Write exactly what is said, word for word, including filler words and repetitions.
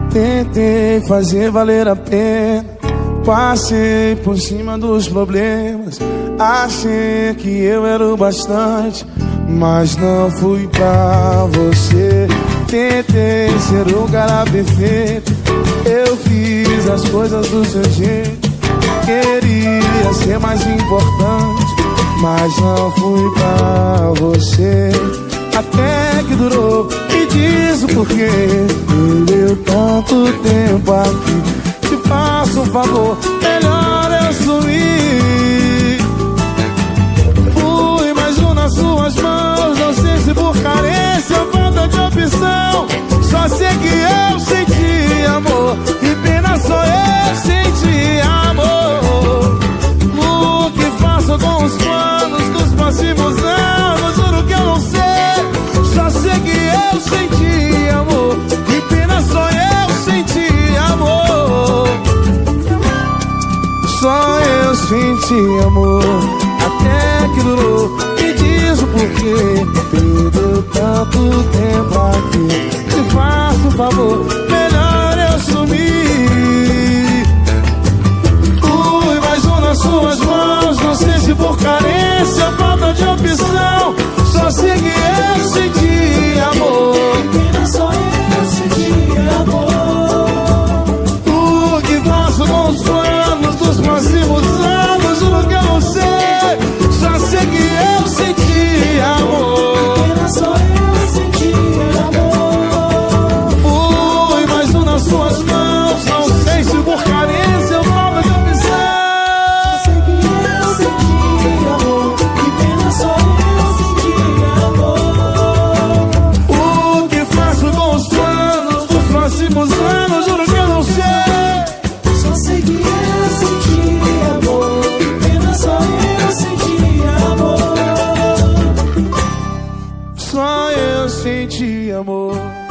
Tentei fazer valer a pena, passei por cima dos problemas. Achei que eu era o bastante, mas não fui pra você. Tentei ser o cara perfeito, eu fiz as coisas do seu jeito. Queria ser mais importante, mas não fui pra você. Até que durou, me diz o porquê. Perdeu tanto tempo aqui, te faço um favor, melhor eu sumir. Fui mais um nas suas mãos, não sei se por carência ou falta de opção. Só sei que eu senti amor, e pena só eu senti amor. O que faço com os planos dos próximos anos, juro que eu não sei. Só sei que eu senti amor, e pena só eu senti amor. Só eu senti amor, até que durou. Me diz o porquê, perdeu tanto tempo aqui. Te faço um favor, melhor eu sumir. Fui mais um nas suas mãos, não sei se por carência ou falta de opção. Só sei que eu senti amor, pena só eu senti amor. o que faço com os planos dos próximos anos, juro que eu não sei. Só sei que eu senti amor, Pena só eu senti amor. fui mais um nas suas mãos, não sei se por carência ou falta de opção. Só sei que eu senti amor, e pena só eu senti amor. O que faço com os planos dos próximos anos, juro que eu não sei. Só sei que eu senti amor, e pena só eu senti amor. Só eu senti amor.